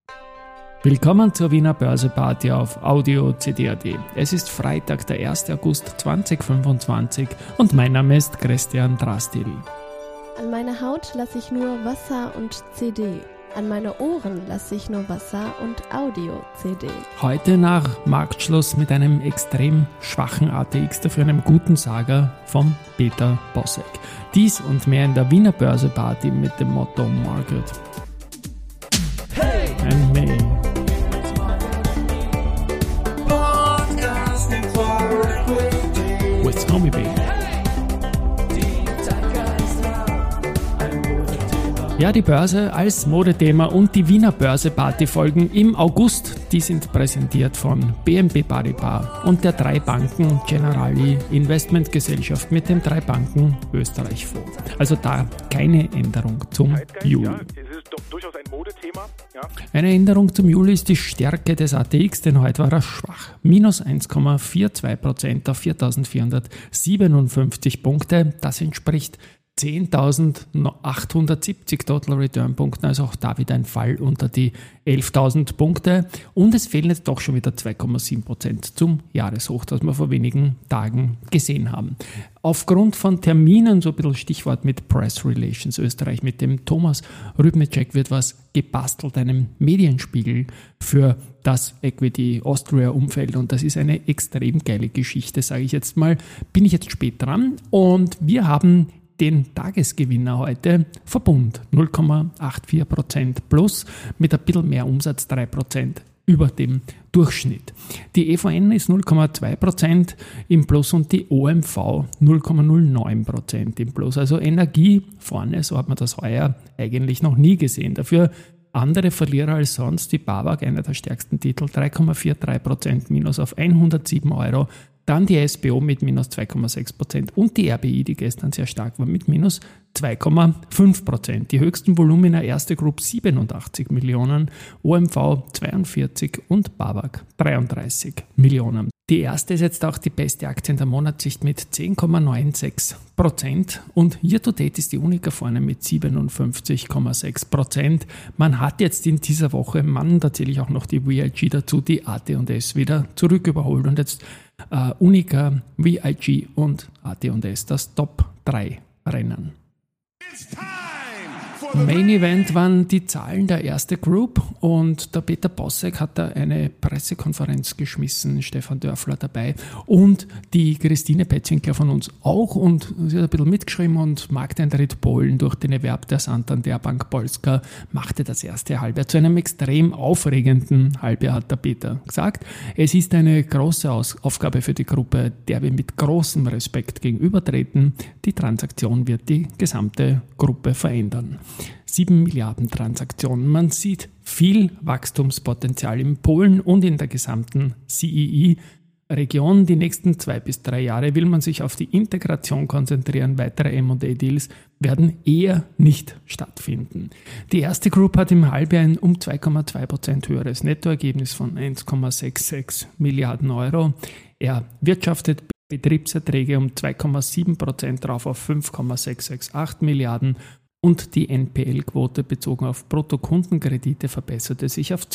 Willkommen zur Wiener Börseparty auf Audio CD.at. Es ist Freitag, der 1. August 2025 und mein Name ist Christian Drastil. An meine Haut lasse ich nur Wasser und CD. An meine Ohren lasse ich nur Wasser und Audio-CD. Heute nach Marktschluss mit einem extrem schwachen ATX, dafür einem guten Saga von Peter Bossek. Dies und mehr in der Wiener Börseparty mit dem Motto Market. Hey! And me. With Tommy B. Ja, die Börse als Modethema und die Wiener Börse-Party-Folgen im August, die sind präsentiert von BNP Paribas und der 3 Banken Generali Investmentgesellschaft mit dem 3 Banken Österreich Fonds. Also da keine Änderung zum Juli. Ja, es ist doch durchaus ein Modethema. Ja. Eine Änderung zum Juli ist die Stärke des ATX, denn heute war er schwach. Minus 1,42% auf 4.457 Punkte. Das entspricht 10.870 Total Return Punkten, also auch da wieder ein Fall unter die 11.000 Punkte. Und es fehlen jetzt doch schon wieder 2,7% zum Jahreshoch, das wir vor wenigen Tagen gesehen haben. Aufgrund von Terminen, so ein bisschen Stichwort mit Press Relations Österreich, mit dem Thomas Rübnicek wird was gebastelt, einem Medienspiegel für das Equity Austria Umfeld, und das ist eine extrem geile Geschichte, sage ich jetzt mal. Bin ich jetzt spät dran und wir haben den Tagesgewinner heute Verbund 0,84% plus mit ein bisschen mehr Umsatz, 3% über dem Durchschnitt. Die EVN ist 0,2% im Plus und die OMV 0,09% im Plus. Also Energie vorne, so hat man das heuer eigentlich noch nie gesehen. Dafür andere Verlierer als sonst, die BAWAG, einer der stärksten Titel, 3,43% minus auf 107 Euro. Dann die SBO mit minus 2,6% und die RBI, die gestern sehr stark war, mit minus 2,5%. Die höchsten Volumina erste Group 87 Millionen, OMV 42 und BAWAG 33 Millionen. Die erste ist jetzt auch die beste Aktie in der Monatssicht mit 10,96% und year to date ist die Unica vorne mit 57,6%. Man hat jetzt in dieser Woche, da zähle ich auch noch die VIG dazu, die AT&S wieder zurück überholt und jetzt Unica, VIG und AT&S das Top 3 Rennen. Main Event waren die Zahlen der erste Group und der Peter Bossek hat da eine Pressekonferenz geschmissen, Stefan Dörfler dabei und die Christine Petzinkler von uns auch, und sie hat ein bisschen mitgeschrieben, und Markteintritt Polen durch den Erwerb der Santander Bank Polska machte das erste Halbjahr zu einem extrem aufregenden Halbjahr, hat der Peter gesagt. Es ist eine große Aufgabe für die Gruppe, der wir mit großem Respekt gegenübertreten. Die Transaktion wird die gesamte Gruppe verändern. 7 Milliarden Transaktionen. Man sieht viel Wachstumspotenzial in Polen und in der gesamten CEE-Region. Die nächsten 2 bis 3 Jahre will man sich auf die Integration konzentrieren. Weitere M&A-Deals werden eher nicht stattfinden. Die erste Group hat im Halbjahr ein um 2,2% höheres Nettoergebnis von 1,66 Milliarden Euro. Er wirtschaftet Betriebserträge um 2,7% drauf auf 5,668 Milliarden. Und die NPL-Quote bezogen auf Bruttokundenkredite verbesserte sich auf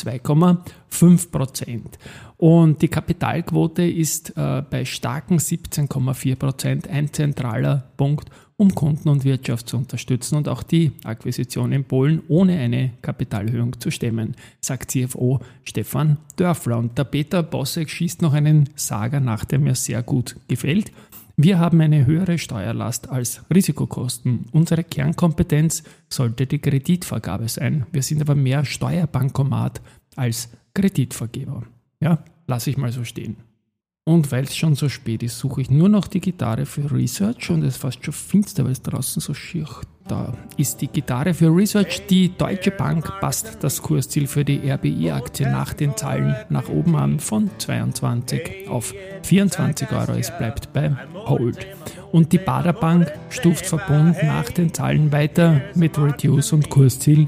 2,5%. Und die Kapitalquote ist bei starken 17,4% ein zentraler Punkt, um Kunden und Wirtschaft zu unterstützen und auch die Akquisition in Polen ohne eine Kapitalerhöhung zu stemmen, sagt CFO Stefan Dörfler. Und der Peter Bossek schießt noch einen Sager nach, der mir sehr gut gefällt. Wir haben eine höhere Steuerlast als Risikokosten. Unsere Kernkompetenz sollte die Kreditvergabe sein. Wir sind aber mehr Steuerbankomat als Kreditvergeber. Ja, lasse ich mal so stehen. Und weil es schon so spät ist, suche ich nur noch die Gitarre für Research und es ist fast schon finster, weil es draußen so schier. Da ist die Gitarre für Research. Die Deutsche Bank passt das Kursziel für die RBI-Aktie nach den Zahlen nach oben an von 22 auf 24 Euro. Es bleibt bei Hold. Und die Baader Bank stuft Verbund nach den Zahlen weiter mit Reduce und Kursziel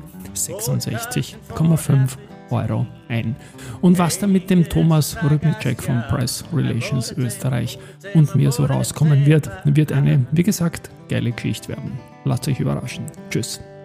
66,5 Euro ein. Und was da mit dem Thomas Rübnicek von Press Relations Österreich und mir so rauskommen wird, wird eine, wie gesagt, geile Geschichte werden. Lasst euch überraschen. Tschüss.